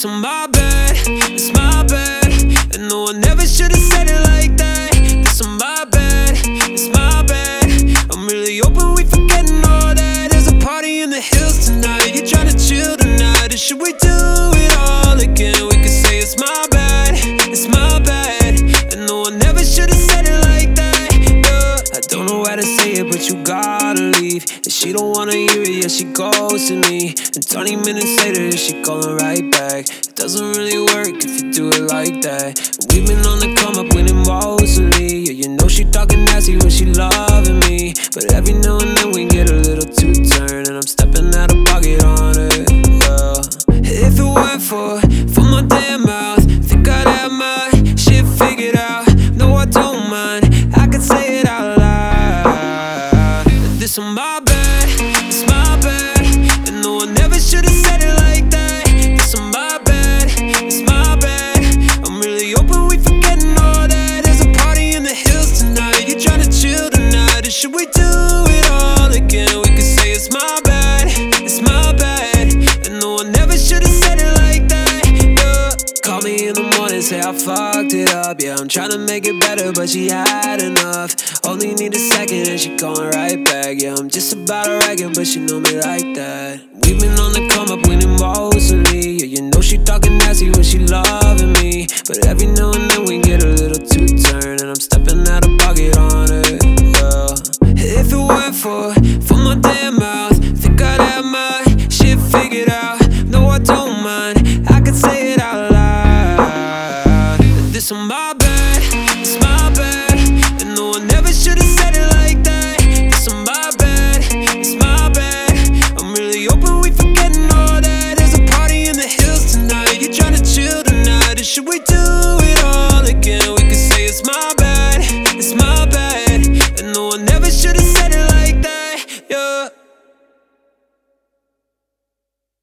This on my bad, it's my bad. And no one ever should've said it like that. This on my bad, it's my bad. I'm really hoping we forgetting all that. There's a party in the hills tonight. You tryna chill tonight, or should we do it all again? We could say it's my bad, it's my bad. And no one ever should've said it like that. Yeah. I don't know how to say it, but you gotta leave. And she don't wanna hear it, yeah, she goes to me. And 20 minutes later, she calling right back. It doesn't really work if you do it like that. We've been on the come up winning mostly. Yeah, you know she talking nasty when she loving me. But every now and then we get a little too turned, and I'm stepping out of pocket on it. Well, if it weren't for my damn mouth, think I'd have my shit figured out. No, I don't mind, I could say it out loud. This on my bad, it's my bad. And no one ever should've said it like that. This on my bad, it's my bad. I'm really hoping we forgetting all that. There's a party in the hills tonight. You tryna chill tonight, or should we do it all again? We could say it's my bad, it's my bad. And no one ever should've said it like that. Yeah. Call me in the morning, say I fucked it up. Yeah, I'm tryna make it better, but she had enough. Only need a second and she calling right back. Yeah, I'm just about to wreck it, but she know me like that. We've been on the come up winning mostly. Yeah, you know she talking nasty when she loving me. But every now and then we get a little too turned, and I'm stepping out of pocket on it. Well, if it weren't for my damn mouth, think I'd have my shit figured out. No, I don't mind, I could say it out loud. This on my bad, it's my bad. And no one ever should've said it like that. This on my bad, it's my bad. I'm really hoping we forgetting all that. There's a party in the hills tonight. You tryna chill tonight, or should we do